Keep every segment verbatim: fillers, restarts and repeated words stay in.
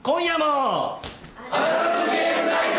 今夜もアナログゲームナイト。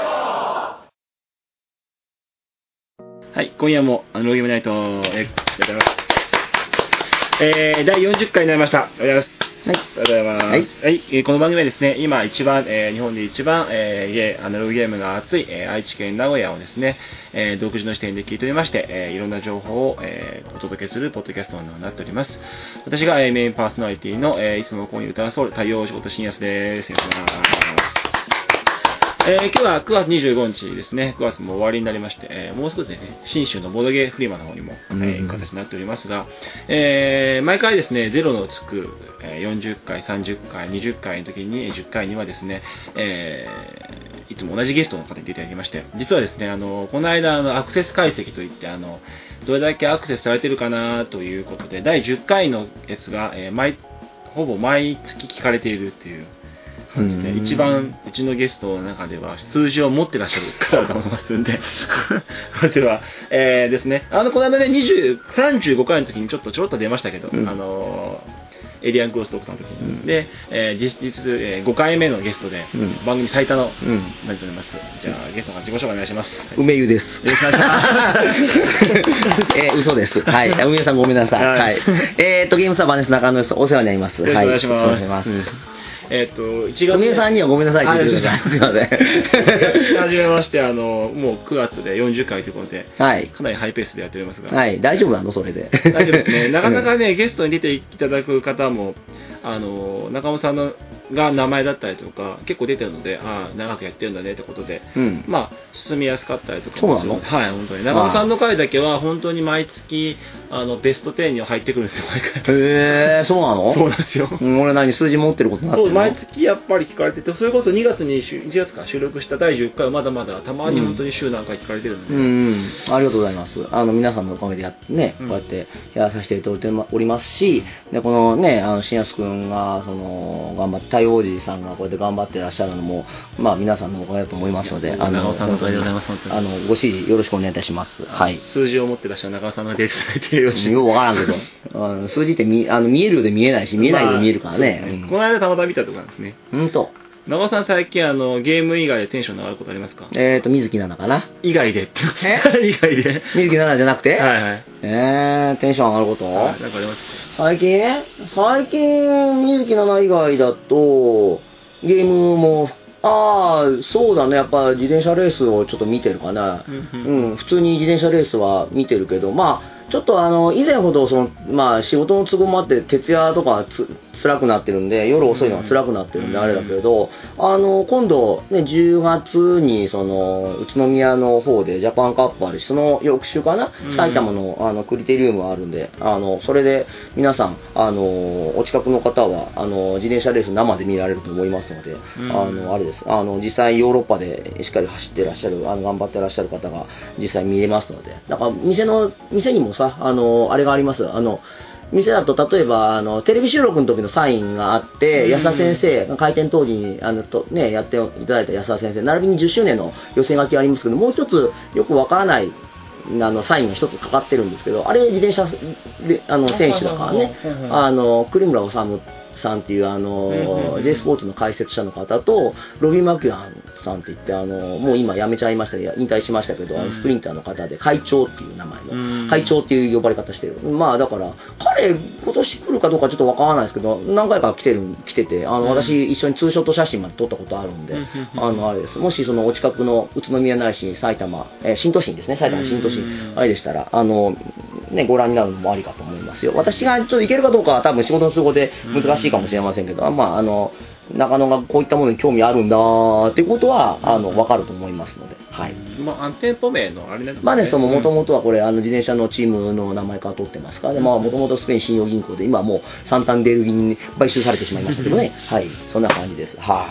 はい、今夜もアナログゲームナイト、えー、ありがとうございます。えー、だいよんじゅっかいになりました。ありがとうございます。はい、ありがとうございます。はい、はい、えー、この番組はですね、今一番、えー、日本で一番、えー、ゲーアナログゲームが熱い、えー、愛知県名古屋をですね、えー、独自の視点で聞いておりまして、えー、いろんな情報を、えー、お届けするポッドキャストになっております。私が、えー、メインパーソナリティの、えー、いつもここに歌わそう太陽仕事深夜です。よろしくお願いします。えー、今日はくがつにじゅうごにちですね。くがつも終わりになりまして、えー、もう少しでね、信州のボードゲーフリマの方にも、えー、行く形になっておりますが、えー、毎回ですね、ゼロのつく、えー、よんじゅっかい、さんじゅっかい、にじゅっかいの時に、じゅっかいにはですね、えー、いつも同じゲストの方に出ていただきまして、実はですね、あの、この間、あの、アクセス解析といって、あの、どれだけアクセスされてるかなということで、だいじゅっかいのやつが、えー、毎、ほぼ毎月聞かれているっていう、感じで一番うちのゲストの中では数字を持ってらっしゃる方だと思いますんでこちらは、えー、ですね、あのこの間ねにじゅう、さんじゅうごかいの時にちょっとちょろっと出ましたけど、うん、あのエイリアンクロストークの時に、うん、で、えー、実質、えー、ごかいめのゲストで、うん、番組最多の、うん、なっております。じゃあゲストの自己紹介お願いします。 梅湯です。よろしくお願いします。えー、嘘です。はい。梅湯さんごめんなさい。はい。はい、えーっとゲームサーバーです中野です。お世話になります。 よろしくお願いします。 はい、お願いします。 えっと、いちがつ。 梅さんにはごめんなさいって言ってください。すいません。 はじめまして、あの、もうくがつでよんじゅっかいということで、 はい。 かなりハイペースでやっておりますが。 はい。大丈夫なのそれで。 大丈夫ですね。なかなかね、ゲストに出ていただく方も、あの、中尾さんのが名前だったりとか、結構出てるので、ああ、長くやってるんだねってことで、うん、まあ、進みやすかったりとかも。そうなの？ はい、本当に。中尾さんの回だけは、本当に毎月、あの、ベストじゅうに入ってくるんですよ、毎回。 へー、そうなの？ そうなんですよ。 うん、俺何、数字持ってることになってるの？ そう、毎月やっぱり聞かれてて、それこそにがつに、いちがつか収録しただいじゅっかいはまだまだ、たまに本当に週何回聞かれてるので。 うん、うん、ありがとうございます。あの、皆さんのおかげでやってね、うん、こうやってやらさせていただいておりますし、で、このね、あの、新安くんが、その、頑張って、太陽おじさんがこうやって頑張ってらっしゃるのも、まあ、皆さんのおかげだと思いますので、あの、 中尾さんのおかげでございます、本当に。 あの、ご支持よろしくお願いいたします。はい。 数字を持ってらっしゃる中尾さんのデータでいてよろしい。 よくわからんけど、あの数字って見、あの、見えるようで見えないし、見えないようで見えるからね。 まあね、うん、この間たまたま見たところなんですね。 ほんと。 長尾さん最近あのゲーム以外でテンション上がることありますか？ えーと、水木奈々かな。 以外で。 え以外で。 水木奈々じゃなくて？ はいはい。 えー、テンション上がること？ はい、なんかありますか？ 最近最近、水木奈々以外だと、ゲームも、ああ、そうだね。やっぱ自転車レースをちょっと見てるかな。うん、普通に自転車レースは見てるけど、まあ、ちょっとあの、以前ほどその、まあ仕事の都合もあって徹夜とかつ辛くなってるんで、夜遅いのが辛くなってるんであれだけど、あの、今度ね、じゅうがつにその、宇都宮の方でジャパンカップあるし、その翌週かな、埼玉のあの、クリテリウムあるんで、あの、それで皆さん、あの、お近くの方は、あの、自転車レース生で見られると思いますので、あの、あれです。あの、実際ヨーロッパでしっかり走ってらっしゃる、あの、頑張ってらっしゃる方が実際見れますので、だから店の、店にもさ、あの、あれがあります。あの、店だと例えば、あの、テレビ収録の時のサインがあって、安田先生、開店当時に、あの、と、ね、やっていただいた安田先生、並びにじゅっしゅうねんの寄せ書きありますけど、もう一つよくわからない、あの、サインが一つかかってるんですけど、あれ自転車で、あの、選手だからね、あの、栗村治さんっていうあの J スポーツの解説者の方とロビー・マキュアンさんって言ってあのもう今辞めちゃいましたけど引退しましたけど、あのスプリンターの方で会長っていう名前の会長っていう呼ばれ方してる。まあだから彼今年来るかどうかちょっとわからないですけど何回か来てる来ててあの私一緒にツーショット写真まで撮ったことあるんで、あのあれです。もしそのお近くの宇都宮ないし埼玉、えー、新都心ですね、埼玉新都心あれでしたらあのねご覧になるのもありかと思いますよ。私がちょっと行けるかどうかは多分仕事の都合で難しいかもしれませんけど、まああの中野がこういったものに興味あるんだっていうことはあの分かると思いますので、はい。 まあ店舗名のあれなんですね。 マネストももともとはこれあの自転車のチームの名前から取ってますから、ね、まあもともとスペイン信用銀行で今はもうサンタンデールに買収されてしまいましたけどね、はい、そんな感じです。はい。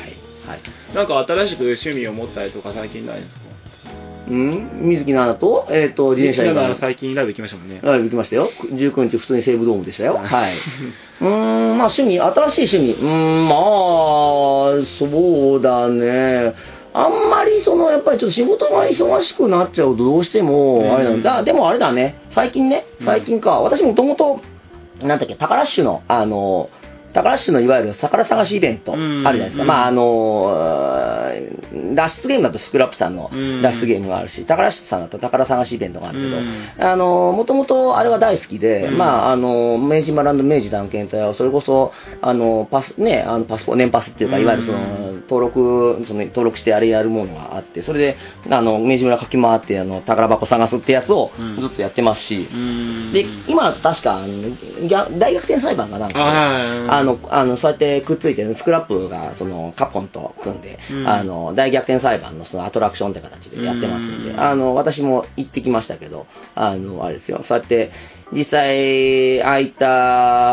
はい。 なんか新しく趣味を持ったりとか最近ないですか？ うん、水木奈々と、えっ、ー、と、自転車以外。 最近ライブ行きましたもんね。 ライブ行きましたよ。じゅうくにち普通に西武ドームでしたよ。はい。うーん、まあ趣味、新しい趣味。うーん、まあ、そうだね。あんまりその、やっぱりちょっと仕事が忙しくなっちゃうとどうしても、あれなんだ。でもあれだね。最近ね、最近か。私もともと、なんだっけ、タカラッシュの、あの、 宝市のいわゆる宝探しイベントあるじゃないですか。まあ、あの、脱出ゲームだとスクラップさんの脱出ゲームがあるし、宝市さんだと宝探しイベントがあるけど、あの、もともとあれは大好きで、まあ、あの、明治マランド明治探検隊は、それこそ、あの、パス、ね、あの、パスポ、年パスっていうか、いわゆるその、登録、その、登録してあれやるものがあって、それで、あの、明治村駆け回って、あの、宝箱探すってやつをずっとやってますし、で、今、確か、あの、大逆転裁判がなんか、あの、あの、そうやってくっついてる、スクラップが、その、カポンと組んで、あの、大逆転裁判のそのアトラクションって形でやってますんで、あの、私も行ってきましたけど、あの、あれですよ、そうやって、実際、ああいった、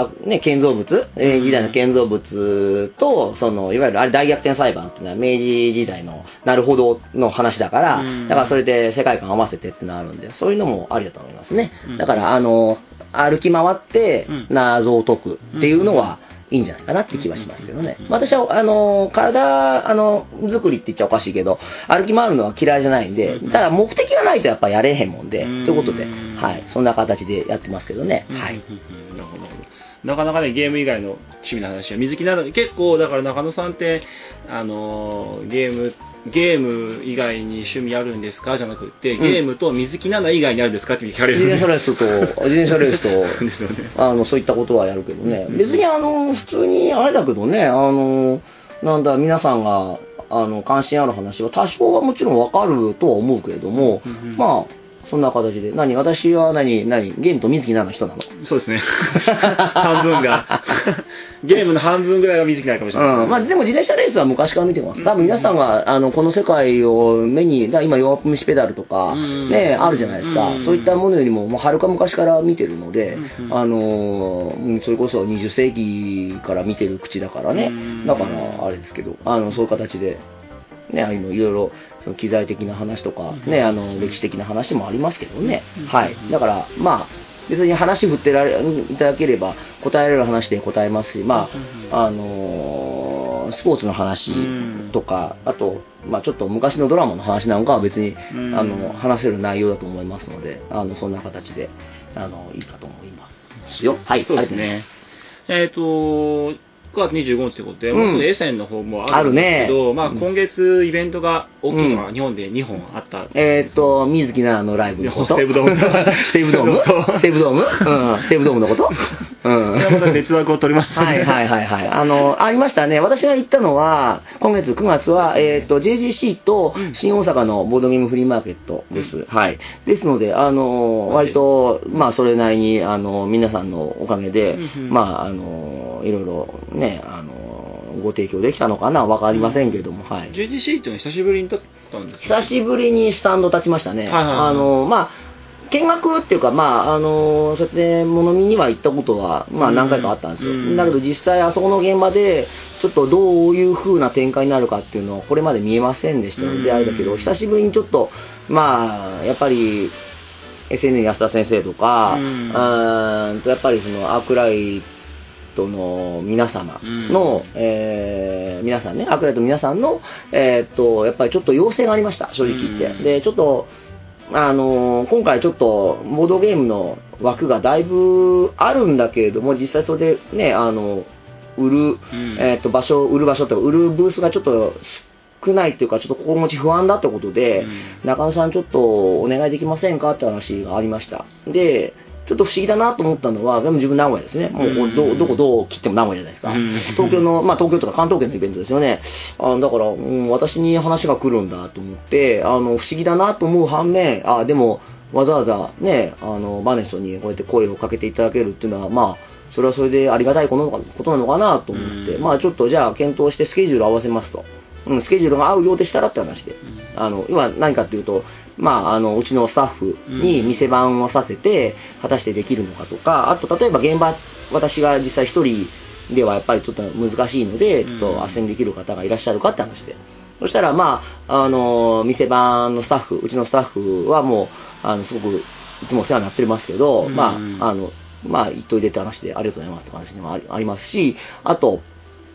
ね、建造物、明治時代の建造物と、その、いわゆるあれ大逆転裁判っていうのは明治時代の、なるほどの話だから、だからそれで世界観合わせてってのあるんで、そういうのもありだと思いますね。だから、あの、歩き回って謎を解くっていうのは、いいんじゃないかなって気はしますけどね。私は、あの、体、あの、作りって言っちゃおかしいけど、歩き回るのは嫌いじゃないんで、ただ目的がないとやっぱやれへんもんで、ということで、はい、そんな形でやってますけどね。はい。なるほど。 なかなかね、ゲーム以外の趣味の話は、水木など、結構、だから中野さんって、あの、ゲーム、ゲーム以外に趣味あるんですかじゃなくて、ゲームと水木奈々以外にあるんですかって聞かれる、 ね、自転車レースと、自転車レースと、ですよね、あの、そういったことはやるけどね。別にあの、普通にあれだけどね、あの、なんだ、皆さんが、あの、関心ある話は多少はもちろんわかるとは思うけれども、うんうん、まあ、そんな形で。何私は何何ゲームと水木奈々の人なの？ そうですね。半分が。ゲームの半分ぐらいが水木奈々かもしれない。 うん。まあでも自転車レースは昔から見てます。多分皆さんが、あの、この世界を目に、今弱虫ペダルとか、ね、あるじゃないですか。そういったものよりも、もうはるか昔から見てるので、あの、それこそにじゅっせいきから見てる口だからね。だから、あれですけど、あの、そういう形で、ね、ああいうのいろいろその機材的な話とか、ね、あの歴史的な話もありますけどね、はい、だからまあ別に話振ってられいただければ答えられる話で答えますし、まああのー、スポーツの話とか、あと、まあ、ちょっと昔のドラマの話なんかは別にあの話せる内容だと思いますので、あのそんな形であのいいかと思いますよ。はい、 そうですね。えっとくがつにじゅうごにちということで、もうエセンの方もあるんですけど、ね、まあ、今月イベントが大きいのが日本でにほんあった、うん。 えー、っと、水木奈々のライブのこと。 西武ドーム。 西武ドーム西武ドームうん。西武ドームのことうん。 またネットワークを取ります、 ね。はいはいはいはい。あの、ありましたね。私が行ったのは、今月くがつは、えー、っと、ジェージーシー と新大阪のボードゲームフリーマーケットです。うん、はい。ですので、あの、割と、まあ、それなりに、あの、皆さんのおかげで、うん、まあ、あの、いろいろ、ね、あの、ご提供できたのかなわかりませんけども、はい。 ジェージーシー っていうのは久しぶりに立ったんですか？ 久しぶりにスタンド立ちましたね。はいはいはい、あの、まあ、見学っていうか、まあ、あの、そうやって物見には行ったことは、まあ何回かあったんですよ。うん、だけど実際あそこの現場で、ちょっとどういう風な展開になるかっていうのは、これまで見えませんでしたので、うん、あれだけど、久しぶりにちょっと、まあ、やっぱり、エスエヌエヌ 安田先生とか、うん、あやっぱりそのアークライトの皆様の、うんえー、皆さんね、アークライトの皆さんの、えー、っと、やっぱりちょっと要請がありました、正直言って。うん、で、ちょっと、あのー、今回ちょっと、ボードゲームの枠がだいぶあるんだけれども、実際それでね、あの、売る、うん、えー、っと、場所、売る場所とか、売るブースがちょっと、少ないっていうか、ちょっと心持ち不安だってことで、うん、中野さんちょっとお願いできませんかって話がありました。で、ちょっと不思議だなと思ったのは、でも自分名古屋ですね。もうど、どこどう切っても名古屋じゃないですか。うん、東京の、まあ東京とか関東圏のイベントですよね。あだから、うん、私に話が来るんだと思って、あの、不思議だなと思う反面、あでも、わざわざね、あの、バネストにこうやって声をかけていただけるっていうのは、まあ、それはそれでありがたいことなのかなと思って、うん、まあちょっとじゃあ検討してスケジュール合わせますと。うん、スケジュールが合うようでしたらって話で。あの、今何かっていうと、まあ、あの、うちのスタッフに店番をさせて、果たしてできるのかとか、あと、例えば現場、私が実際一人ではやっぱりちょっと難しいので、ちょっと斡旋できる方がいらっしゃるかって話で。そしたら、まあ、あの、店番のスタッフ、うちのスタッフはもう、あの、すごく、いつもお世話になってますけど、まあ、あの、まあ、言っといてって話でありがとうございますって話にもありますし、あと、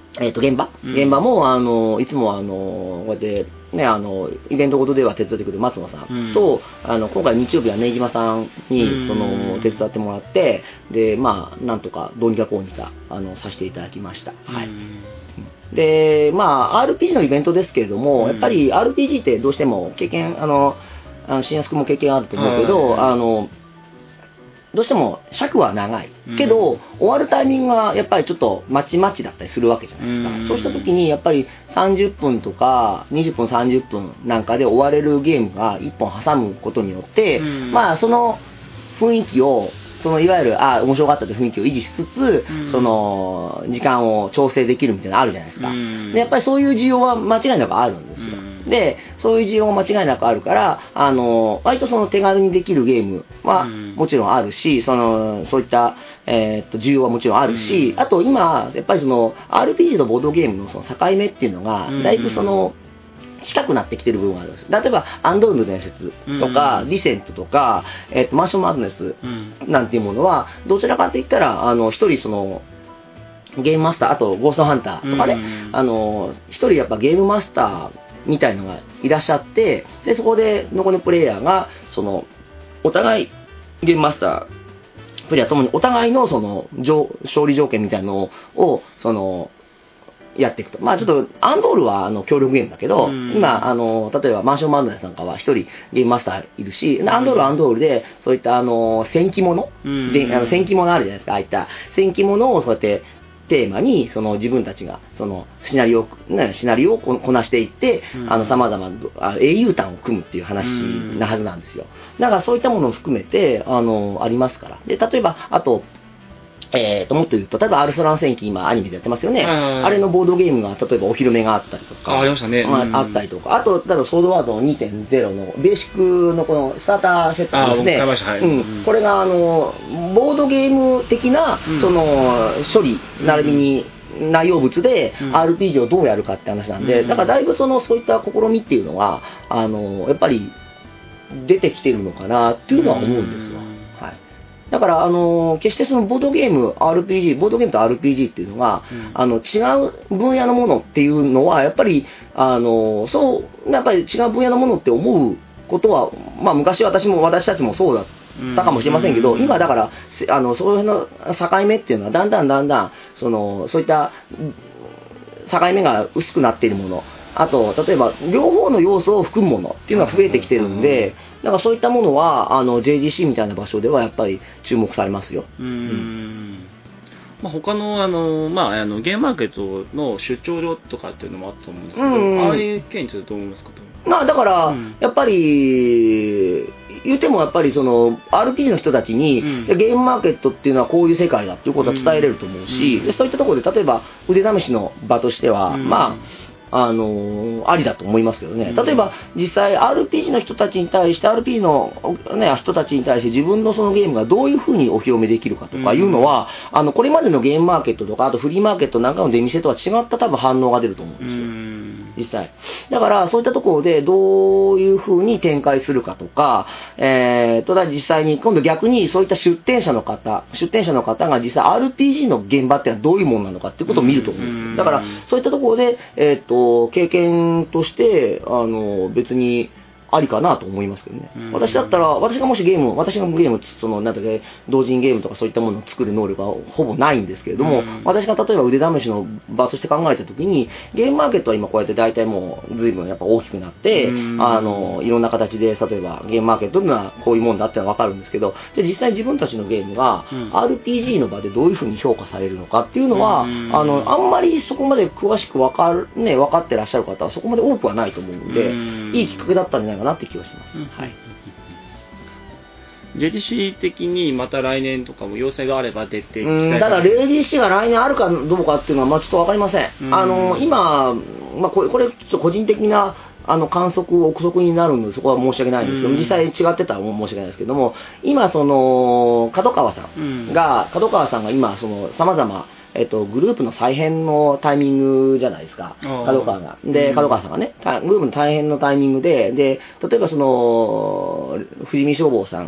えっと、現場、うん、現場も、あの、いつもあの、こうやって、ね、あの、イベントごとでは手伝ってくる松野さんと、うん、あの、今回日曜日は根島さんに、その、手伝ってもらって、で、まあ、なんとか、どうにかこうにか、あの、させていただきました。はい。で、まあ、アールピージー のイベントですけれども、やっぱり アールピージー ってどうしても経験、あの、あの新安くんも経験あると思うけど、あの、どうしても尺は長いけど、うん、終わるタイミングはやっぱりちょっとまちまちだったりするわけじゃないですか、うん、そうした時にやっぱりさんじゅっぷんとかにじゅっぷんさんじゅっぷんなんかで終われるゲームがいっぽん挟むことによって、うん、まあその雰囲気をそのいわゆるあ面白かったという雰囲気を維持しつつ、うん、その時間を調整できるみたいなのあるじゃないですか、うん、でやっぱりそういう需要は間違いなくあるんですよ、うん、でそういう需要が間違いなくあるからあの割とその手軽にできるゲームはもちろんあるし、そのそういった、えー、っと需要はもちろんあるし、うん、あと今やっぱりその アールピージー とボードゲームのその境目っていうのがだいぶその、うん近くなってきてる部分があるんです。例えば、アンドールの伝説とか、うん、ディセントとか、えっと、マンションマードネスなんていうものは、どちらかといったら、あの、一人その、ゲームマスター、あと、ゴーストハンターとかね、うん、あの、一人やっぱゲームマスターみたいのがいらっしゃって、で、そこで、残りのプレイヤーが、その、お互い、ゲームマスター、プレイヤーともにお互いのその、勝利条件みたいなのを、その、やっていくと。まあちょっと、アンドールはあの協力ゲームだけど、うん、今、あの、例えばマンションマンドネスなんかは一人ゲームマスターいるし、アンドールはアンドールで、そういったあの、戦記物、うん、で、あの戦記物あるじゃないですか、ああいった戦記物をそうやってテーマに、その自分たちが、そのシナリオ、ね、シナリオをこなしていって、うん、あの、様々な英雄譚を組むっていう話なはずなんですよ。だからそういったものを含めて、あの、ありますから。で、例えば、あと、えーと、もっと言うと、例えばアルスラン戦記今アニメでやってますよね。あれのボードゲームが、例えばお披露目があったりとか。 あ、ありましたね。 うん、あったりとか。あと、例えばソードワードの にてんゼロ のベーシックのこのスターターセットですね。 あ、はい、 うん。これが、あの、ボードゲーム的な、うん、その、処理、並びに、内容物で アールピージー をどうやるかって話なんで、うん、だからだいぶその、そういった試みっていうのは、あの、やっぱり出てきてるのかなっていうのは思うんですよ。はい。だから、あの、決してそのボードゲーム、アールピージー、ボードゲームと アールピージー っていうのが、うん、あの、違う分野のものっていうのは、やっぱり、あの、そう、やっぱり違う分野のものって思うことは、まあ昔私も、私たちもそうだったかもしれませんけど、うん、今だから、あの、そういうの境目っていうのは、だんだんだんだん、その、そういった、境目が薄くなっているもの、あと、例えば、両方の要素を含むものっていうのが増えてきてるんで、だからそういったものは、あの、ジェイジーシー みたいな場所ではやっぱり注目されますよ。 うーん。うんまあ、他の、あの、まあ、あの、ゲームマーケットの出張所とかっていうのもあったと思うんですけど、うん、ああいう件についてどう思いますか？ まあ、だから、うん、やっぱり、言うてもやっぱりその アールピージー の人たちに、うん、ゲームマーケットっていうのはこういう世界だっていうことは伝えれると思うし、うん、そういったところで例えば腕試しの場としては、うん、まああのー、ありだと思いますけどね。例えば、実際 アールピージー の人たちに対して、アールピーの、ね、人たちに対して自分のそのゲームがどういうふうにお披露目できるかとかいうのは、うん、あの、これまでのゲームマーケットとか、あとフリーマーケットなんかの出店とは違った多分反応が出ると思うんですよ。うん実際。だから、そういったところでどういうふうに展開するかとか、えーと、だ実際に、今度逆にそういった出店者の方、出店者の方が実際 アールピージー の現場ってのはどういうものなのかっていうことを見ると思う。うん、だから、そういったところで、えーと、経験として、あの、別に、ありかなと思いますけどね。私だったら、私がもしゲーム、私がゲーム、その、なんだっけ、同人ゲームとかそういったものを作る能力はほぼないんですけれども、私が例えば腕試しの場として考えたときに、ゲームマーケットは今こうやって大体もう随分やっぱ大きくなって、あの、いろんな形で、例えばゲームマーケットというのはこういうもんだってのはわかるんですけど、じゃ実際自分たちのゲームが アールピージー の場でどういうふうに評価されるのかっていうのは、あの、あんまりそこまで詳しくわかる、ね、分かってらっしゃる方はそこまで多くはないと思うんで、いいきっかけだったんじゃないかなって気がします。はい。 ジェイジーシー 的にまた来年とかも要請があれば出ていきたい。 うん、ただ ジェイジーシー が来年あるかどうかっていうのはまあちょっとわかりません。うん、あの今、まあこれこれちょっと個人的なあの観測憶測になるのでそこは申し訳ないんですけど、うん、実際違ってたら申し訳ないですけども、今その角川さんが、うん、角川さんが今その様々えっと、グループの再編のタイミングじゃないですか。角川が。で、角川さんがね、グループの再編のタイミングで、で、例えばその、富士見消防さん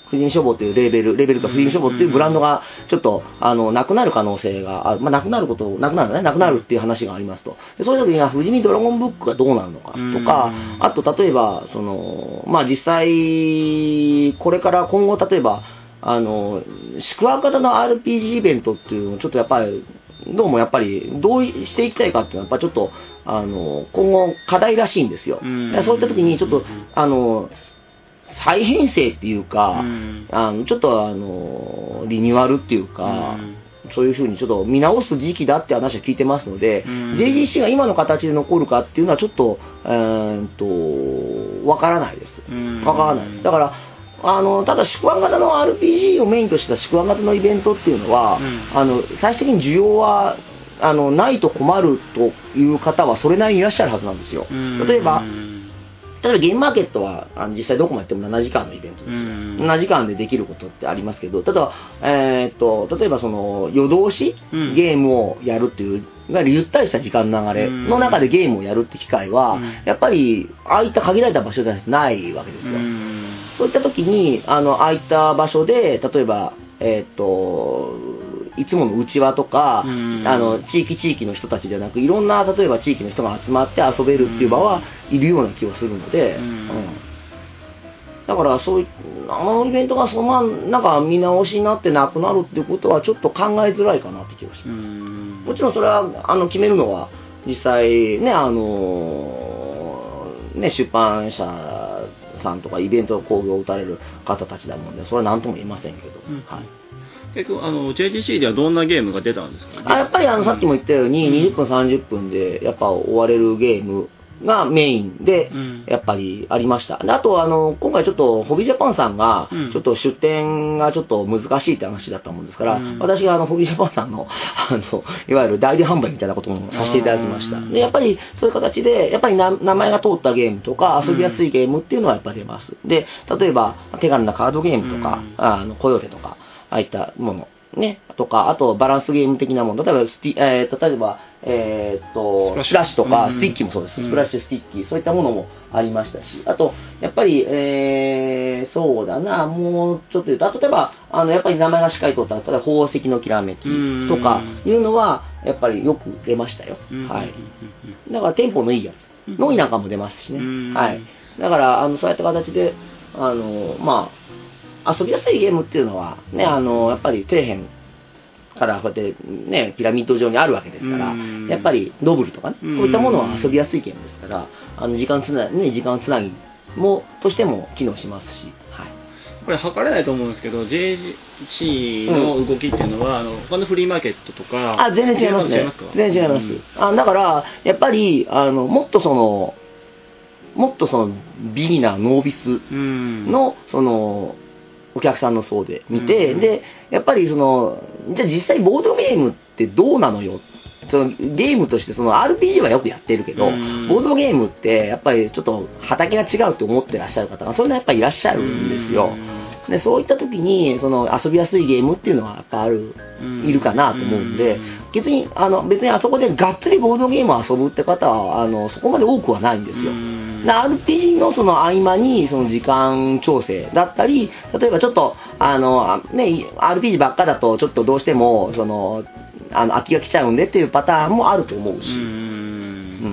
婦人書房っていうレーベル、レーベルか婦人書房っていうブランドがちょっと、あの、なくなる可能性がある。まあ、なくなること、なくなるね、なくなるっていう話がありますと。でそういう時には、富士見ドラゴンブックがどうなるのかとか、あと、例えば、その、まあ、実際、これから今後、例えば、あの、宿泊型の アールピージー イベントっていうのをちょっとやっぱり、どうもやっぱり、どうしていきたいかっていうのは、やっぱちょっと、あの、今後課題らしいんですよ。そういった時に、ちょっと、あの、再編成っていうか、あのちょっとあの、リニューアルっていうか、そういうふうにちょっと見直す時期だって話は聞いてますので、ジェイジーシー が今の形で残るかっていうのはちょっと、えーっと、わからないです。わからないです。だから、あの、ただ宿泊型の アールピージー をメインとした宿泊型のイベントっていうのは、あの、最終的に需要は、あの、ないと困るという方はそれなりにいらっしゃるはずなんですよ。例えば、例えばゲームマーケットはあの実際どこまでやってもななじかんのイベントですよ。ななじかんでできることってありますけど、例えば、えー、っと例えばその夜通しゲームをやるっていう、いわゆるゆったりした時間の流れの中でゲームをやるって機会は、やっぱりああいった限られた場所じゃないわけですよ。そういった時に、あの、ああいった場所で、例えば、えー、っと、いつもの内輪とか、あの、地域地域の人たちではなく、いろんな、例えば地域の人が集まって遊べるっていう場はいるような気がするので、うん、だからそういう、あのイベントがそのまま、なんか見直しになってなくなるっていうことはちょっと考えづらいかなって気がします。もちろんそれは、あの、決めるのは、実際ね、あの、ね、出版社さんとかイベント興行を打たれる方たちだもんで、それは何とも言いませんけど、うん、はい。 結局あの ジェイジーシー ではどんなゲームが出たんですか？ あやっぱりあのさっきも言ったように、うん、にじゅっぷんさんじゅっぷんでやっぱ終われるゲームがメインでやっぱりありました。であとあの今回ちょっとホビージャパンさんがちょっと出店がちょっと難しいって話だったもんですから、うん、私があのホビージャパンさんのあのいわゆる代理販売みたいなこともさせていただきました。でやっぱりそういう形でやっぱり名前が通ったゲームとか遊びやすいゲームっていうのはやっぱ出ます。で例えば手軽なカードゲームとか、うん、あのコヨーテとかああいったものね、とか、あとバランスゲーム的なもの、例えばスティ、えー、例えば、えー、っと、スプラッシュとか、スティッキーもそうです。スプラッシュ、スティッキー、そういったものもありましたし、あと、やっぱり、えー、そうだな、もうちょっと言うと、例えば、あの、やっぱり名前がしっかり通った、例えば宝石のきらめきとかいうのは、やっぱりよく出ましたよ。はい。だから、テンポのいいやつ。ノイなんかも出ますしね。はい。だから、あの、そういった形で、あの、まあ、遊びやすいゲームっていうのは、ね、あの、やっぱり底辺からこうやってね、ピラミッド状にあるわけですから、やっぱりドブルとかね、こういったものは遊びやすいゲームですから、あの、時間つなぎ、ね、時間つなぎも、としても機能しますし、はい。 これ測れないと思うんですけど、ジェイジーシー の動きっていうのは、うん、あの、他のフリーマーケットとか、 あ、全然違いますね。全然違います。うん、あだから、やっぱり、あの、もっとその、もっとその、ビギナー、ノービスの、その、お客さんの層で見て、うん、で、やっぱりその、じゃあ実際ボードゲームってどうなのよ。そのゲームとしてその アールピージー はよくやってるけど、うん、ボードゲームってやっぱりちょっと畑が違うって思ってらっしゃる方がそんなやっぱりいらっしゃるんですよ。うん、でそういった時にその遊びやすいゲームっていうのはやっぱある、うん、いるかなと思うんで、別にあの別にあそこでがっつりボードゲームを遊ぶって方はあのそこまで多くはないんですよ。アールピージー のその合間にその時間調整だったり、例えばちょっとあのね アールピージー ばっかだとちょっとどうしてもそのあの飽きが来ちゃうんでっていうパターンもあると思うし、うん、うん、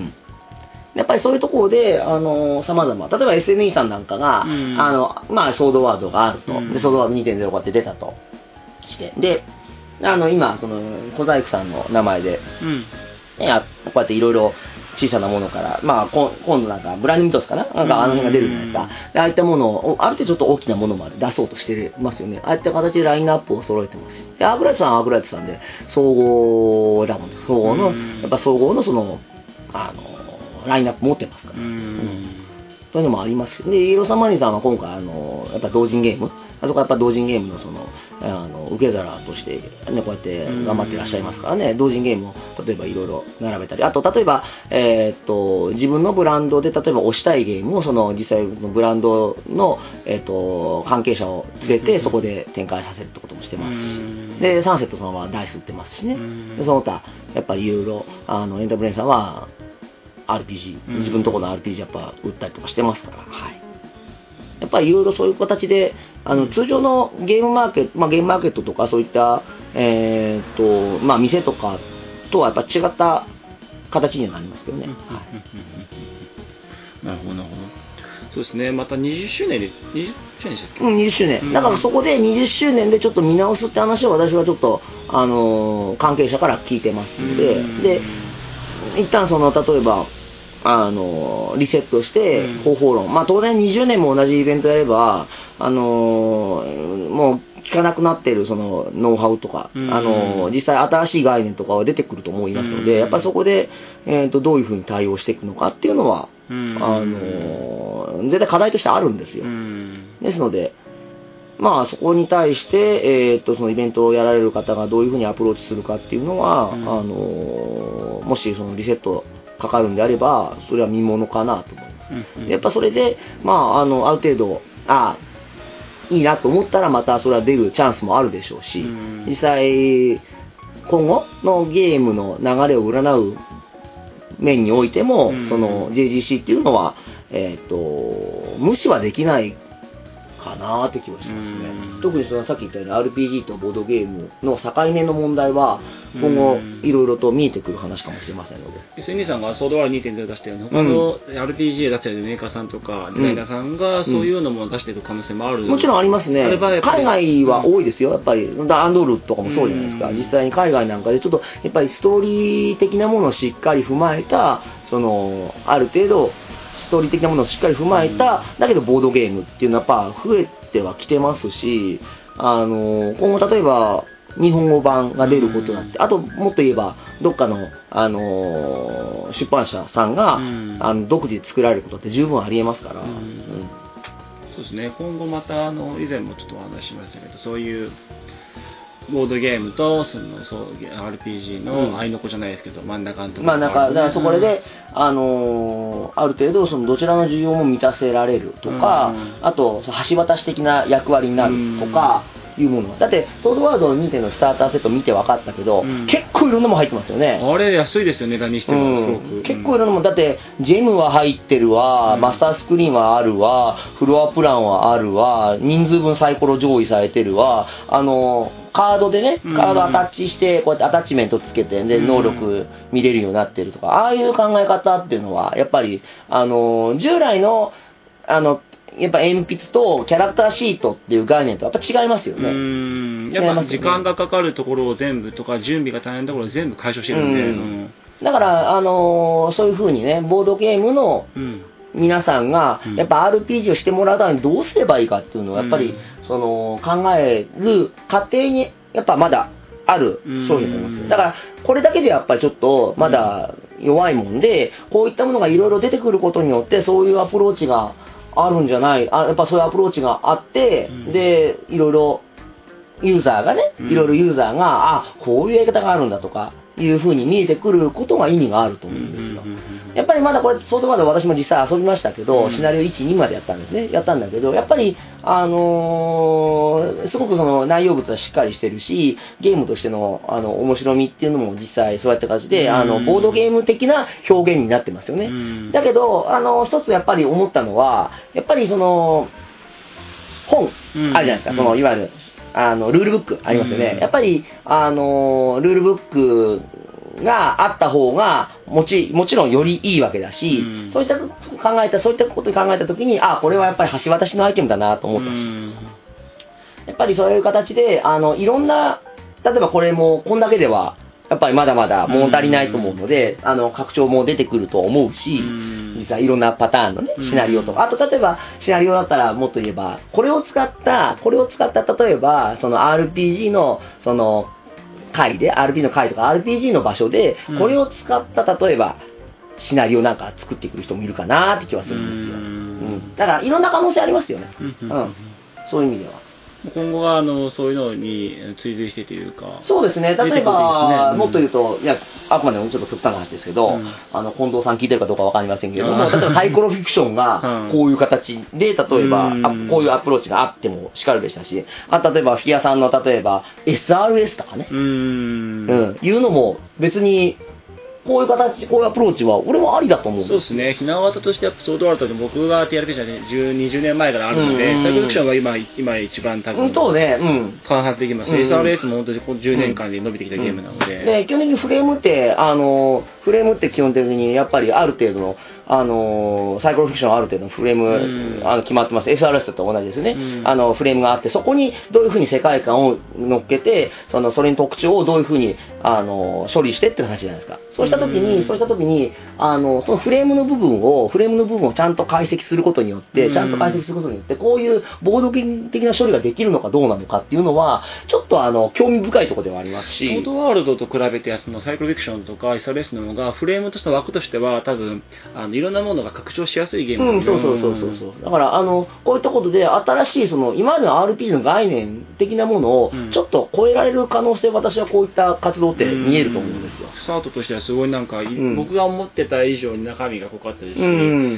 やっぱりそういうところであの様々、例えば エスエヌイー さんなんかが、うん、あのまあソードワードがあると、うん、でソードワード にてんゼロ こうやって出たとしてであの今その小細工さんの名前で、うんね、こうやっていろいろ小さなものから、まあ、今度なんか、ブランドミトスかななんかあの辺が出るじゃないですか。ああいったものを、ある程度ちょっと大きなものまで出そうとしてますよね。ああいった形でラインナップを揃えてますし。で、アークライトさんはアークライトさんで、総合だもんね。総合の、やっぱ総合のその、あの、ラインナップ持ってますから。うん。そういうのもありますし。で、イエローサンマリンさんは今回、あの、やっぱ同人ゲームあそこはやっぱ同人ゲームのその、あの、受け皿として、ね、こうやって頑張っていらっしゃいますからね、同人ゲームを例えばいろいろ並べたり、あと例えば、えー、っと、自分のブランドで例えば推したいゲームをその実際のブランドの、えー、っと、関係者を連れてそこで展開させるってこともしてますし、で、サンセットさんはダイス売ってますしね、でその他、やっぱりいろいろ、あの、エンターブレインさんは アールピージー、自分のところの アールピージー やっぱ売ったりとかしてますから、はい。やっぱりいろいろそういう形で、 あの通常のゲームマーケット、まあ、ゲームマーケットとかそういった、えーっとまあ、店とかとはやっぱ違った形にはなりますけどね。はい、 なるほどなるほど。そうですね。またにじゅっしゅうねんでにじゅっしゅうねんでしたっけ？ うん、にじゅっしゅうねん。だからそこでにじゅっしゅうねんでちょっと見直すって話を私はちょっと、あのー、関係者から聞いてますので、で、一旦その、例えば、あのー、リセットして方法論。まあ当然にじゅうねんも同じイベントやれば、あのー、もう聞かなくなっているそのノウハウとか、あのー、実際新しい概念とかは出てくると思いますので、やっぱりそこで、えーと、どういうふうに対応していくのかっていうのは、あのー、絶対課題としてあるんですよ。ですので、まあそこに対して、えーと、そのイベントをやられる方がどういうふうにアプローチするかっていうのは、あのー、もしそのリセットかかるんであれば、それは見ものかなと思います。でやっぱそれで、まあ、あの、ある程度、あいいなと思ったらまたそれは出るチャンスもあるでしょうし、実際、今後のゲームの流れを占う面においても、その ジェイジーシー っていうのは、えっと、無視はできないかなって気がしますね。特にそのさっき言ったように アールピージー とボードゲームの境目の問題は今後いろいろと見えてくる話かもしれませんので。 エスエヌディー さんがソードワール にてんゼロ 出したように他の アールピージー 出してるメーカーさんとかデザイナーさんがそういうようなものを出していく可能性もある、 うん、もちろんありますね。海外は多いですよ。やっぱりアンドールとかもそうじゃないですか。実際に海外なんかでちょっとやっぱりストーリー的なものをしっかり踏まえたそのある程度ストーリー的なものをしっかり踏まえた、うん、だけどボードゲームっていうのはやっぱ増えてはきてますし、あの今後例えば日本語版が出ることだって、うん、あともっと言えばどっかの、あの出版社さんが、うん、あの独自で作られることって十分ありえますから、うんうん、 そうですね。今後またあの以前もちょっとお話ししましたけど、そういうボードゲームとそのそう アールピージー の合いの子じゃないですけど、うん、真ん中のところ、 まあなんかだからそこで、うん、あのー、ある程度そのどちらの需要も満たせられるとか、うん、あと橋渡し的な役割になるとかいうもの、だってソードワールドにてんのスターターセット見て分かったけど、うん、結構いろんなもの入ってますよね。 あれ安いですよね、値段にしても、すごく、 うん、結構いろんなものだってジェムは入ってるわ、うん、マスタースクリーンはあるわ、フロアプランはあるわ、人数分サイコロ上位されてるわ、あのーカードでね、カードアタッチして、こうやってアタッチメントつけて、で、能力見れるようになってるとか、ああいう考え方っていうのは、やっぱり、あの、従来の、あの、やっぱ鉛筆とキャラクターシートっていう概念とやっぱ違いますよね。 うん。やっぱ時間がかかるところを全部とか、準備が大変なところを全部解消してるんで。うん、 だから、あの、そういう風にね、ボードゲームの、うん皆さんがやっぱ アールピージー をしてもらうためにどうすればいいかっていうのをやっぱりその考える過程にやっぱまだある商品だと思うんですよ。だからこれだけでやっぱりちょっとまだ弱いもんで、こういったものがいろいろ出てくることによってそういうアプローチがあるんじゃない、あやっぱそういうアプローチがあって、でいろいろユーザーがね、いろいろユーザーがあこういうやり方があるんだとかいう風に見えてくることが意味があると思うんですよ。やっぱりまだこれソードワールド私も実際遊びましたけど、シナリオいち、にまでやったんですね。やったんだけど、やっぱりあのー、すごくその内容物はしっかりしてるし、ゲームとしてのあの面白みっていうのも実際そうやって形で、あのボードゲーム的な表現になってますよね。だけどあの一つやっぱり思ったのは、やっぱりその本あるじゃないですか。そのいわゆるあのルールブックありますよね。やっぱりあのルールブックがあった方がもちもちろんよりいいわけだし、うん、そういった考えたそういったことに考えたときに、あこれはやっぱり橋渡しのアイテムだなと思ったし、うん、やっぱりそういう形であのいろんな例えばこれもこんだけではやっぱりまだまだ物足りないと思うので、うん、あの拡張も出てくると思うし、うん、実はいろんなパターンのねシナリオとか、あと例えばシナリオだったらもっと言えばこれを使ったこれを使った例えばその アールピージー のその回で アールピージー の回とか アールピージー の場所でこれを使った例えばシナリオなんか作ってくる人もいるかなって気はするんですよ、うん、だからいろんな可能性ありますよね、うん、そういう意味では今後はあのそういうのに追随してというかそうですね例えば、ねうん、もっと言うといやあくまでもちょっと極端な話ですけど、うん、あの近藤さん聞いてるかどうかわかりませんけども、うん、例えばサイコロフィクションがこういう形で例えば、うん、あこういうアプローチがあってもしかるべしだしあ例えばフィアさんの例えば エスアールエス とかねうん、うん、いうのも別にこういう形、こういうアプローチは、俺はありだと思う。 そうですね、ひな形としてやっぱソードアートで僕が ティーアールピージー はね、じゅう、にじゅうねんまえからあるので、うんうん、サイクルフィクションは今、今一番多分、 そうね、うん。 開発できます。うん、エスアールエス も本当にこのじゅうねんかんで伸びてきたゲームなので。うんうん、 で、基本的にフレームって、あの、フレームって基本的にやっぱりある程度の、あの、サイクルフィクションある程度のフレーム、うん、あの決まってます。エスアールエス と同じですね、うん。あの、フレームがあって、そこにどういうふうに世界観を乗っけて、その、それに特徴をどういうふうに、あの、処理してって話じゃないですか。そうしたときに、うん、そうしたときに、あの、そのフレームの部分を、フレームの部分をちゃんと解析することによって、うん、ちゃんと解析することによって、こういうボード的な処理ができるのかどうなのかっていうのは、ちょっとあの、興味深いところではありますし。 ソードワールドと比べて、そのサイクルフィクションとか エスアールエス の方が、フレームとしての枠としては、多分、あの、いろんなものが拡張しやすいゲームなんですよ。 うん、そうそうそうそう。だから、あの、こういったことで、新しい、その、今までの アールピージー の概念的なものを、ちょっと超えられる可能性、私はこういった活動って見えると思うんですよ。 スタートとしてはすごいなんか、うん、僕が思ってた以上に中身が濃かったですし、うん、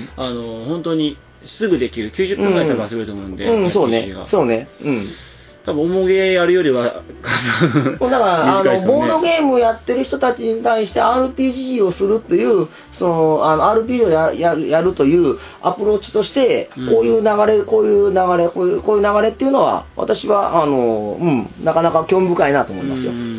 あの、本当にすぐできる、きゅうじゅっぷんぐらい多分遊べると思うんで、 うん、うん、そうね。そうね。うん。 多分重げやるよりはだからあのボードゲームをやってる人たちに対して アールピージー をするというそのあの アールピージー を や, や, やるというアプローチとしてこういう流れ、うん、こういう流れこういうこういう流れっていうのは私はあの、うん、なかなか興味深いなと思いますよ。うんうん、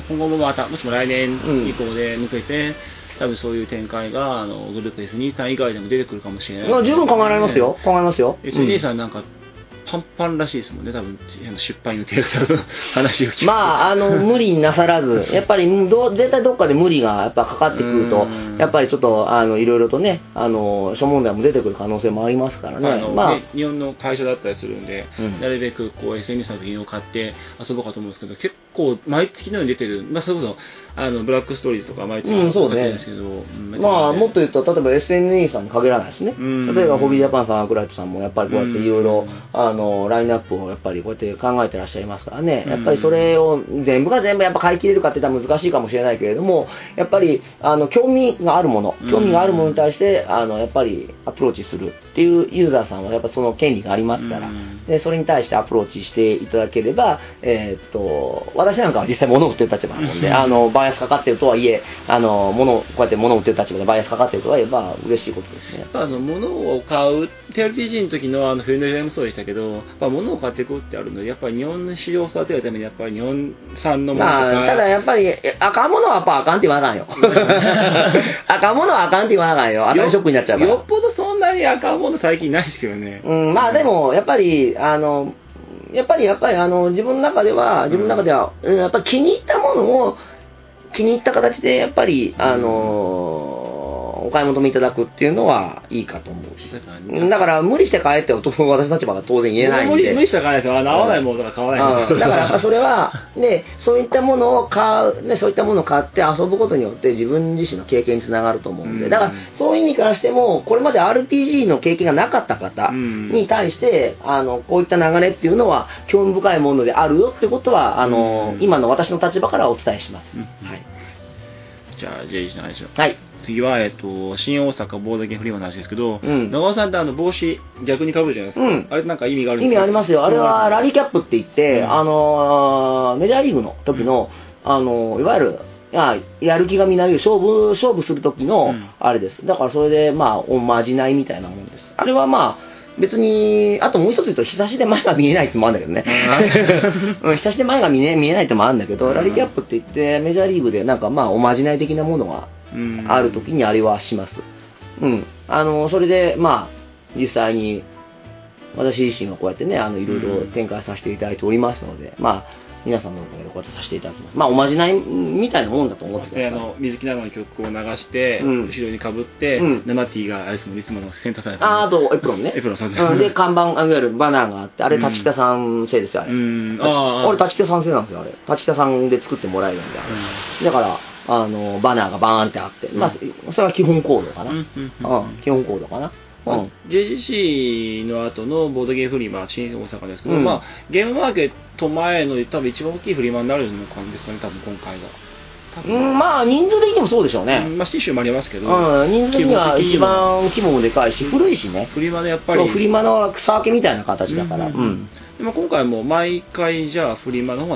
今後もまたもしも来年以降で向けて、うん、多分そういう展開があのグループ エスにじゅうさん 以外でも出てくるかもしれない、ね。 十分考えられますよ。考えますよ。 エスにじゅうさん なんか、うんパンパンらしいですもんね、多分出版予定の話を聞く。 まあ、あの、無理なさらず、やっぱりど、絶対どっかで無理がやっぱかかってくると、やっぱりちょっと、あの、いろいろとね、あの、諸問題も出てくる可能性もありますからね。 あのまあ、 ね日本の会社だったりするんで、うん、なるべくこう エスエヌエス の作品を買って遊ぼうかと思うんですけど、結構毎月のように出てる、まあ、それこそ、あの、ブラックストーリーズとか毎月出てるんですけど、うんね、まあ、もっと言うと、例えば エスエヌイー さんに限らないですね。例えば、ホビージャパンさん、アークライトさんも、やっぱりこうやっていろいろ、あの、ラインナップをやっぱりこうやって考えてらっしゃいますからね。やっぱりそれを全部が全部やっぱ買い切れるかって言ったら難しいかもしれないけれども、やっぱり、あの、興味があるもの、興味があるものに対して、あの、やっぱりアプローチするっていうユーザーさんは、やっぱその権利がありますから、で、それに対してアプローチしていただければ、えーっと、私なんかは実際物を売ってる立場なので、あの、バイアスかかってるとはいえ、あの、物を、こうやって物を売ってる立場でバイアスかかってるとはいえば、嬉しいことですね。 あの、物を買う、ティーアールピージー の時のあの、フィルムの時代もそうでしたけど、まあ、物を買っていくってあるので、やっぱり日本の市場を育てるために、やっぱり日本産のものとか。 まあ、ただやっぱり、赤物はやっぱあかんって言わなあかんよ。赤物はあかんって言わなあかんよ。赤いショックになっちゃうから。 よっぽどそんなに赤物最近ないですけどね。 うん、まあでも、やっぱり、あの、やっぱり、やっぱり、あの、自分の中では、自分の中では、うん、やっぱり気に入ったものを、気に入った形で、やっぱり、あのー、お買い求めいただくっていうのはいいかと思うし。だから、無理して買えって私たちは当然言えないんで。 無理して買えないと、合わないものが買わないんです。 だから、それは、ね、そういったものを買う、ね、そういったものを買って遊ぶことによって自分自身の経験につながると思うんで、だから、そういう意味からしても、これまで アールピージー の経験がなかった方に対して、あの、こういった流れっていうのは、興味深いものであるよってことは、あの、今の私の立場からお伝えします。はい。 じゃあ、ジェイジの話を。 はい。 次は、えっと、新大阪ボードゲームフリーマンの話ですけど、 うん、 長尾さんってあの帽子逆に被るじゃないですか。うん、あれなんか意味があるんですか？ 意味ありますよ。あれはラリーキャップって言って、うん、あのー、メジャーリーグの時の、うん、あのー、いわゆる、や, やる気がみなぎる勝負、勝負する時の、あれです。だからそれで、まあ、おまじないみたいなもんです。あれはまあ、別に、あともう一つ言うと、日差しで前が見えないってもあるんだけどね。日差しで前が見え、見えないってもあるんだけど、ラリーキャップって言って、メジャーリーグでなんかまあ、おまじない的なものがある時にあれはします。うん。あの、それで、まあ、実際に、私自身はこうやってね、あの、いろいろ展開させていただいておりますので、まあ、皆さんのおかげでこうやってさせていただきます。まあ、おまじないみたいなもんだと思ってください。 あの、水木奈々の曲を流して、うん、後ろにかぶって、うん、ナナティがあれですもん、いつものセンターされてあ、あと、エプロンね。 エプロンさんで。 うん、で、看板、いわゆるバナーがあって、あれ、立北さん製ですよ、あれ。うん。ああ。俺、立北さん製なんですよ、あれ。立北さんで作ってもらえるんで、あれ。うん、だから、あの、バナーがバーンってあって、うん、まあ、それは基本コードかな。うん、うんうん、基本コードかな。うん、 ジェイジーシー の後のボードゲームフリマ、新大阪ですけど、うん、まあ、ゲームマーケット前の多分一番大きいフリマになるの感じですかね、多分今回が。 うん、まあ、人数的にもそうでしょうね。 うん、まあ、シティシューもありますけど、 うん、人数的には一番規模もでかいし、古いしね。 フリマでやっぱり。 そう、フリマの草分けみたいな形だから。うん。うん、 でも今回も毎回、じゃあ、フリマの方が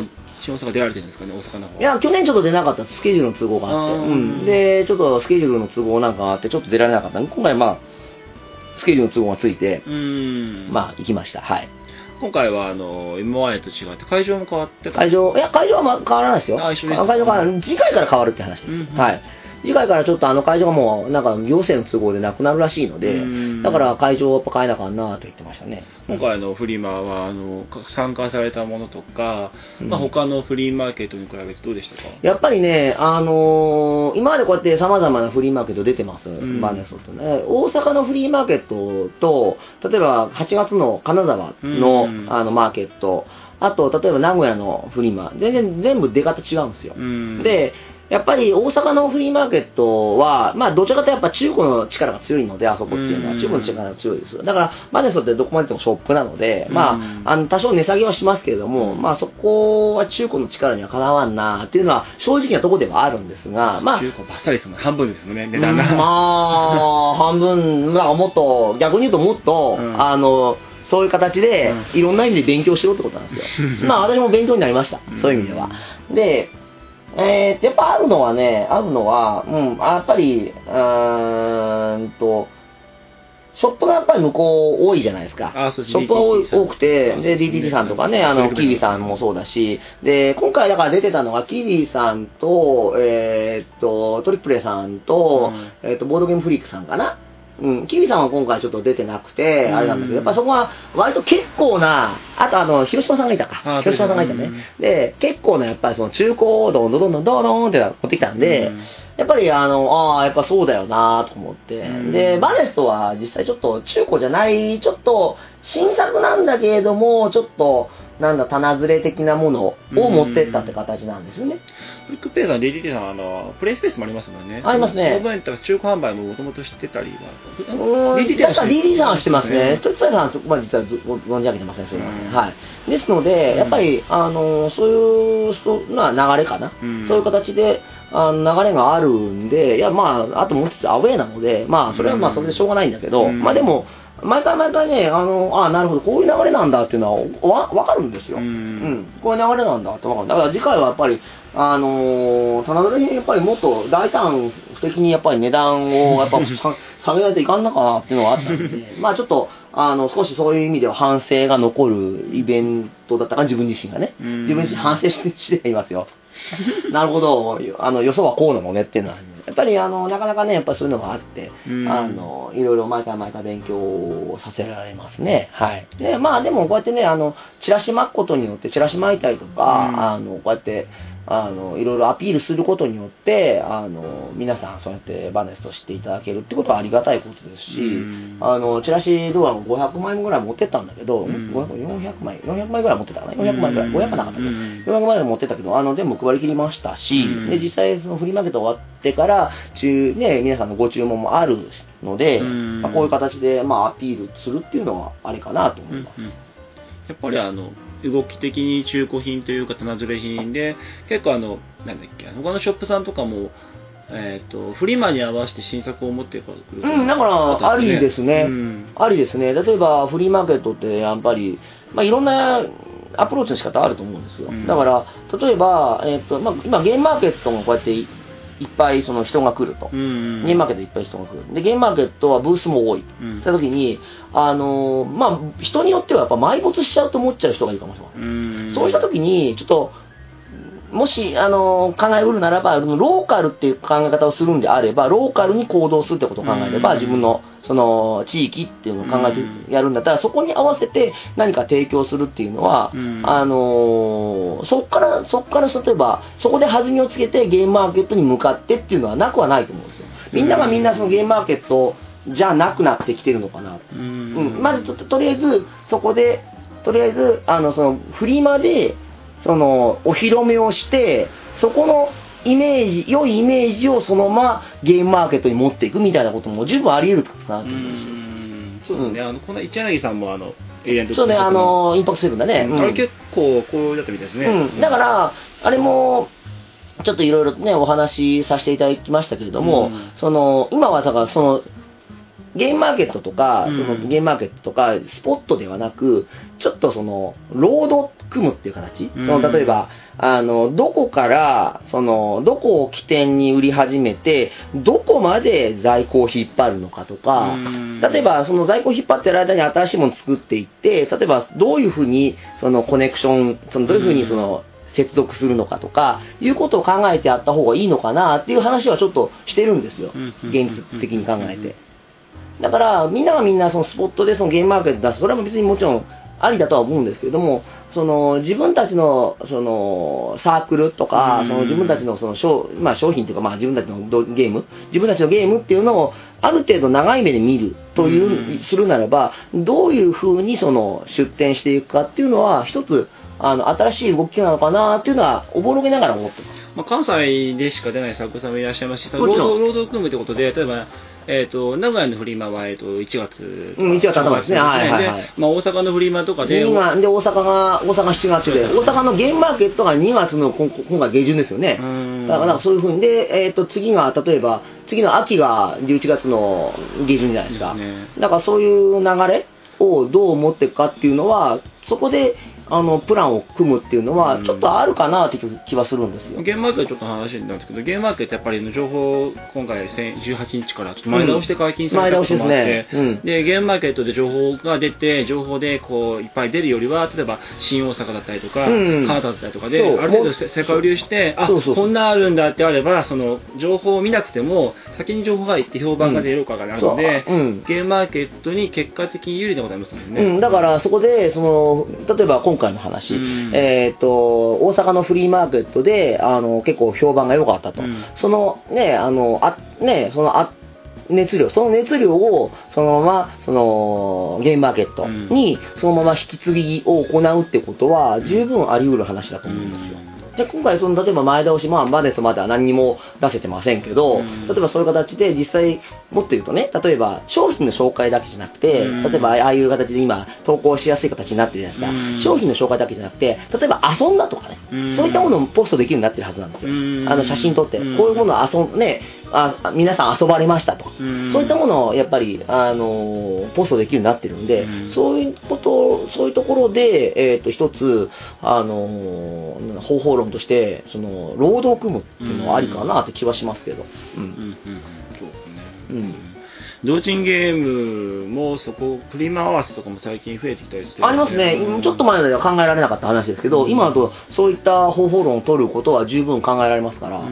新大阪出られてるんですかね、大阪の方。 いや、去年ちょっと出なかったです。スケジュールの都合があって。うん。で、ちょっとスケジュールの都合なんかあって、ちょっと出られなかったんで、今回まあ、スケジュールの都合がついて、 うん。 まあ、行きました。はい。 今回は、あの、今までと違って、会場も変わってた会場、いや、会場はまあ変わらないですよ。 あ、一緒です。 会場が、次回から変わるって話です。うんうん、はい。次回からちょっとあの会場がもう、なんか行政の都合でなくなるらしいので、だから会場をやっぱ変えなあかんなと言ってましたね。 今回のフリマは、あの、参加されたものとか、うん、まあ他のフリーマーケットに比べてどうでしたか？ やっぱりね、あのー、今までこうやって様々なフリーマーケット出てます。うん、バーネストね。大阪のフリーマーケットと、例えばはちがつの金沢の、うん、あのマーケット、あと、例えば名古屋のフリマ、全然全部出方違うんですよ。うん、で、やっぱり大阪のフリーマーケットは、まあ、どちらかとやっぱ中古の力が強いので、あそこっていうのは、中古の力が強いです。だから、マネソってどこまででもショップなので、まあ、あの、多少値下げはしますけれども、まあ、そこは中古の力にはかなわんなっていうのは、正直なところではあるんですが、まあ、 中古ばっさりですもん、半分ですもんね、値段が。 まあ、半分、まあ、もっと、逆に言うともっと、うん、あの、そういう形で、いろんな意味で勉強しろってことなんですよ。まあ、私も勉強になりました。そういう意味では。で、えー、やっぱあるのはね、あるのは、うん、やっぱり、うーんと、ショップがやっぱり向こう多いじゃないですか。 ああ、そうです。 ショップが多くて、で、ディーティーティー さんとかね、あの、キービさんもそうだし、で、今回だから出てたのが、キービさんと、えー、っと、トリプレさんと、うん、えー、っと、ボードゲームフリークさんかな。うん、キビさんは今回ちょっと出てなくて、あれなんだけど、やっぱそこは割と結構な、あとあの、広島さんがいたか。広島さんがいたね。で、結構なやっぱりその中古をどんどんどんどんどんどんって持ってきたんで、やっぱりあの、ああ、やっぱそうだよなと思って。で、バネストは実際ちょっと中古じゃない、ちょっと新作なんだけれども、ちょっと、なんだ、棚ずれ的なものを持ってったって形なんですよね。 トリックペイさん、ディーティーティー さん、あの、プレイスペースもありますもんね。 ありますね。 その分、中古販売ももともと知ってたりは。 うん、ディーティーティー さん、ディーティーティー さんは知ってますね。トリックペイさんはそこまで実は存じ上げてません、それはね。はい。ですので、やっぱり、あの、そういう人の流れかな。そういう形で、あの流れがあるんで、いや、まあ、あともう一つアウェーなので、まあ、それはまあ、それでしょうがないんだけど、まあでも、毎回毎回ね、あの、あなるほど、こういう流れなんだっていうのはわ、わかるんですよ。うん,、うん。こういう流れなんだってわかる。だから次回はやっぱり、あのー、棚取りにやっぱりもっと大胆不敵にやっぱり値段をやっぱ下げないといかんのかなっていうのがあったので、まあちょっと、あの、少しそういう意味では反省が残るイベントだったかな、自分自身がね。自分自身反省してしていますよ。なるほど、あの、よそはこうなのねっていうのは、やっぱりあの、なかなかね、やっぱりそういうのがあって、あの、いろいろ毎回毎回勉強をさせられますね。はい。で、まあでもこうやってね、あの、チラシ巻くことによって、チラシ巻いたりとか、あの、こうやって、あの、いろいろアピールすることによって、あの、皆さんそうやってバネスト知っていただけるってことはありがたいことですし、あの、チラシ動画もごひゃくまいぐらい持ってったんだけど、ごひゃく、よんひゃくまい、よんひゃくまいぐらい持ってたかな ?よんひゃくまいぐらい、ごひゃくなかったけど、よんひゃくまいぐらい持ってたけど、あの、全部配り切りましたし、で、実際そのフリーマーケット終わってから、中、ね、皆さんのご注文もあるので、まあ、こういう形で、まあ、アピールするっていうのはあれかなと思います。うんうん、 やっぱりあの、動き的に中古品というか棚ずれ品で、結構あの、なんだっけ、他のショップさんとかも、えっ、ー、と、フリマに合わせて新作を持ってくる、 ね。うん、だから、ありですね。うん、ありですね。例えば、フリーマーケットってやっぱり、まあ、いろんなアプローチの仕方あると思うんですよ。うん、だから、例えば、えっ、ー、と、まあ、今、ゲームマーケットもこうやって、いっぱいその人が来ると、うんうん、ゲームマーケットいっぱい人が来る。で、ゲームマーケットはブースも多い。うん、そういう時に、あのー、まあ、人によってはやっぱ埋没しちゃうと思っちゃう人がいるかもしれない。うん、そうした時に、ちょっと、もし、あのー、考えうるならば、ローカルっていう考え方をするんであれば、ローカルに行動するってことを考えれば、自分の、その、地域っていうのを考えてやるんだったら、そこに合わせて何か提供するっていうのは、あのー、そっから、そっから、例えば、そこで弾みをつけてゲームマーケットに向かってっていうのはなくはないと思うんですよ。みんながみんなそのゲームマーケットじゃなくなってきてるのかな。うん、まずと、とりあえず、そこで、とりあえず、あの、その、フリマで、その、お披露目をして、そこのイメージ、良いイメージをそのままゲームマーケットに持っていくみたいなことも十分あり得るかなと思うんですよ。 そうですね、あの、この一柳さんもあの、エージェントそうね、あの、インパクトセブンだね。 うん、あれ結構、こうだったみたいですね。 うん。だから、あれも、ちょっといろいろね、お話しさせていただきましたけれども、うん、その、今はだから、その、 ゲームマーケットとか、そのゲームマーケットとか、スポットではなく、ちょっとその、ロード組むっていう形、うん、その例えば、あの、どこから、その、どこを起点に売り始めて、どこまで在庫を引っ張るのかとか、うん、例えば、その在庫を引っ張ってる間に新しいものを作っていって、例えば、どういうふうに、そのコネクション、そのどういうふうにその、接続するのかとか、いうことを考えてやった方がいいのかなっていう話はちょっとしてるんですよ。現実的に考えて。だから、みんながみんなそのスポットでそのゲームマーケット出す、それは別にもちろんありだとは思うんですけれども、その自分たちのそのサークルとか、その自分たちのその商、まあ、商品というか、まあ、自分たちのゲーム、自分たちのゲームっていうのをある程度長い目で見るという、するならば、どういうふうにその出展していくかっていうのは、一つ、あの新しい動きなのかなっていうのはおぼろげながら思ってます。 まあ、関西でしか出ない作家さんもいらっしゃいますし、労働労働組むということで、例えば、えー、と名古屋のフリマは、えー、といちがつ、 うん、いちがつ頭ですね、はいはいはい、 で、まあ、大阪のフリマとかで、 で大阪が大阪しちがつで、大阪のゲームマーケットがにがつの今回下旬ですよね。だからそういうふうにで、えー、と次が例えば次の秋がじゅういちがつの下旬じゃないですか。ね、だからそういう流れをどう持っていくかっていうのは、そこであのプランを組むっていうのはちょっとあるかなという気はするんですよ。 ゲームマーケットちょっと話になるんですけど、ゲームマーケットやっぱり情報今回じゅうはちにちからちょっと前倒しで解禁されたこともあって、うん、でゲームマーケットで情報が出て、情報でこういっぱい出るよりは、例えば新大阪だったりとか、うん、カナダだったりとかである程度世界売りして、あ、こんなあるんだってあれば、その情報を見なくても先に情報がいって評判が出るかがあるので、うんうん、ゲームマーケットに結果的に有利でございますもんね。 うん、だからそこでその例えば今回の話、うん、えっ、ー、と大阪のフリーマーケットであの結構評判が良かったと、うん、そのねあのあねそのあ熱量その熱量をそのままそのゲームマーケットにそのまま引き継ぎを行うってことは十分あり得る話だと思うんですよ。で今回その例えば前倒し、まあ、マネスまでは何にも出せてませんけど、例えばそういう形で実際もっと言うとね、例えば商品の紹介だけじゃなくて、例えばああいう形で今投稿しやすい形になってるじゃないですか。商品の紹介だけじゃなくて、例えば遊んだとかね、そういったものもポストできるようになってるはずなんですよ。あの写真撮って、こういうものを遊んね、あ皆さん遊ばれましたとか、そういったものをやっぱりあのポストできるようになってるんで、そういうことそういうところでえっと一つあの方法論としてその労働を組むっていうのはありかなって気はしますけど。うん。うんうんうん、そうですね。 うん。同人ゲームもそこフリマ合わせとかも最近増えてきたりして、ね、 ありますね。ちょっと前までは考えられなかった話ですけど、うん、今だとそういった方法論を取ることは十分考えられますから。うん、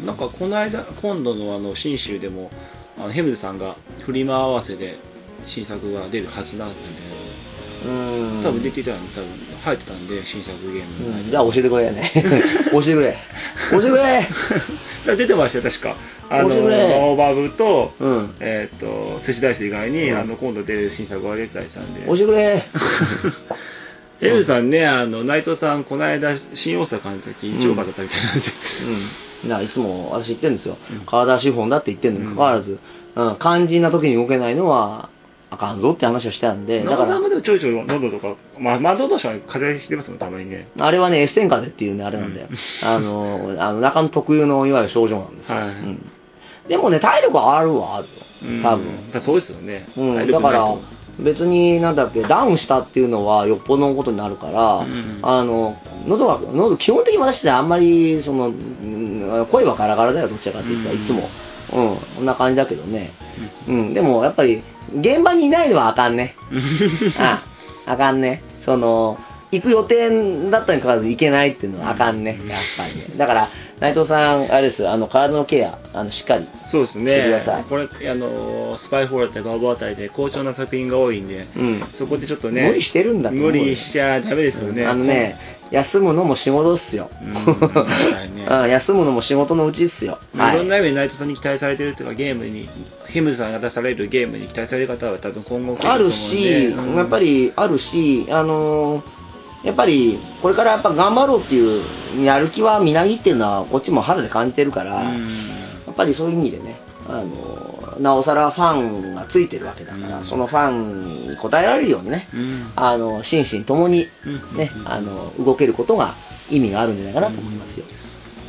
なんかこの間今度のあの新州でもあのヘムズさんがフリマ合わせで新作が出るはずなんで。うん多分出てたんで、多分入ってたんで、新作ゲーム、 うん、じゃあ教えてくれね。教えてくれ。教えてくれ。 出てましたよ、確か。あの、オーバーブと、うん、えっ、ー、と、寿司ダイス以外に、うん、あの、今度出る新作が出てたりしたんで。 教えてくれ。 エルさんね、あの、内藤さん、この間、新大阪の時、一応かだったみたいなんで。 うん。うん、いつも私言ってるんですよ。うん、体資本だって言ってるのにもかかわらず、うん、肝心な時に動けないのは、あかんぞって話をしたんで、 だから。まだちょいちょい喉とか、まあ、窓としては風邪してますもん、たまにね。 あれはね、エッセン風邪っていうね、あれなんだよ。うん、あの、あの中野特有のいわゆる症状なんですよ。はい、うん、でもね、体力はあるはあるよ。多分。 うん、そうですよね。 うん、だから、別に、なんだっけ、ダウンしたっていうのはよっぽどのことになるから、うん、あの、喉が、喉、基本的に私ってあんまり、その、声はガラガラだよ、どちらかって言ったら、いつも。うん、こんな感じだけどね。うん、でもやっぱり、現場にいないのはあかんね。ああ、あかんね。その、行く予定だったにかかわらず行けないっていうのはあかんね。やっぱりね。だから、内藤さん、あれです、あの、体のケア、あの、しっかりそうですね。してください。これ、あの、スパイフォーだったりガーボあたりで好調な作品が多いんで、うん、そこでちょっとね、 無理してるんだと思う。 無理しちゃダメですよね。 うん、あのね、休むのも仕事っすよ。うんね、休むのも仕事のうちっすよ。 はい、いろんな意味で内藤さんに期待されてるというか、ゲームに、ヒムズさんが出されるゲームに期待される方は多分今後あるし、うん、やっぱりあるし、あのー、やっぱりこれからやっぱ頑張ろうっていうやる気はみなぎっていうのはこっちも肌で感じてるから、うん、やっぱりそういう意味でね、あのー、なおさらファンがついてるわけだから、うん、そのファンに応えられるようにね、うん、あの心身ともにね、うん、あの動けることが意味があるんじゃないかなと思いますよ。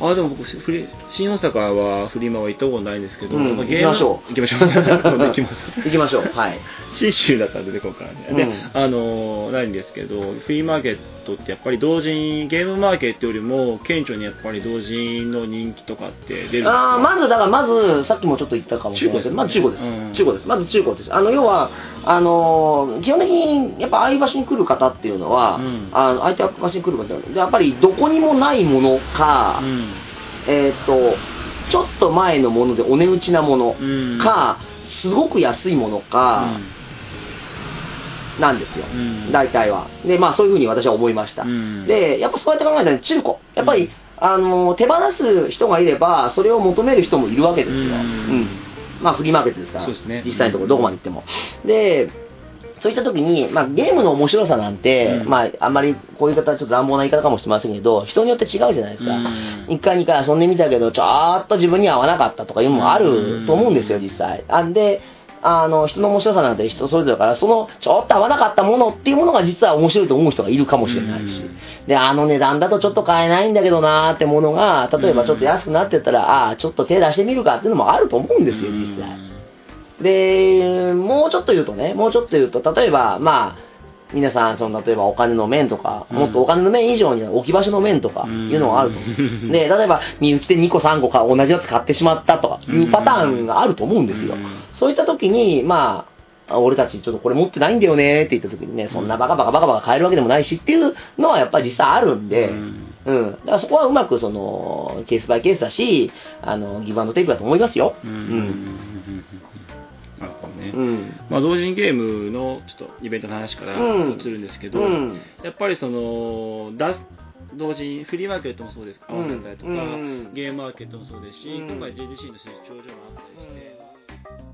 あ、でも僕フリ新大阪はフリマは行ったことないんですけど、 うん、 まあ、 行きましょう行きましょう行きます行きましょう。はい。 信州だったら出てこうからね、うん、であのないんですけど、フリーマーケットってやっぱり同人ゲームマーケットよりも顕著にやっぱり同人の人気とかって出るんですか？ あまずだからまずさっきもちょっと言ったかもしれないけど、まず中古です、うん、中古です。まず中古です。あの要はあの基本的にやっぱああいう場所に来る方っていうのは、うん、あの相手場所に来る方でやっぱりどこにもないものか、うん、えっ、ー、とちょっと前のものでお値打ちなものか、うん、すごく安いものか、うん、なんですよ、うん、大体は。でまあそういうふうに私は思いました、うん、でやっぱそうやって考えたら中古やっぱり、うん、あの手放す人がいればそれを求める人もいるわけですよ、うんうん、まあフリーマーケットですから、ね、実際のところどこまで行っても、でそういった時に、まあ、ゲームの面白さなんて、うん、まあ、あんまりこういう方はちょっと乱暴な言い方かもしれませんけど、人によって違うじゃないですか。いっかいにかい遊んでみたけど、ちょっと自分には合わなかったとかいうのもあると思うんですよ、実際。あんで、あの、人の面白さなんて人それぞれから、その、ちょっと合わなかったものっていうものが実は面白いと思う人がいるかもしれないし。で、あの値段だとちょっと買えないんだけどなーってものが、例えばちょっと安くなってったら、ああ、ちょっと手出してみるかっていうのもあると思うんですよ、実際。で、もうちょっと言うとね、もうちょっと言うと、例えば、まあ、皆さん、その、例えばお金の面とか、もっとお金の面以上に置き場所の面とかいうのがあると思う。で、例えば、身内でにこさんこか同じやつ買ってしまったとかいうパターンがあると思うんですよ。そういった時に、まあ、俺たちちょっとこれ持ってないんだよねって言った時にね、そんなバカバカバカバカ買えるわけでもないしっていうのはやっぱり実際あるんで、うん。だからそこはうまくその、ケースバイケースだし、あの、ギブアンドテイクだと思いますよ。うん。うんなるほどね。うん、まあ同人ゲームのちょっとイベントの話から移るんですけど、うん、やっぱりその出す同人フリーマーケットもそうです、合わせたりとか、うん、ゲームマーケットもそうですし、うん、今回 ジェーディーシー の出張所もあったりして。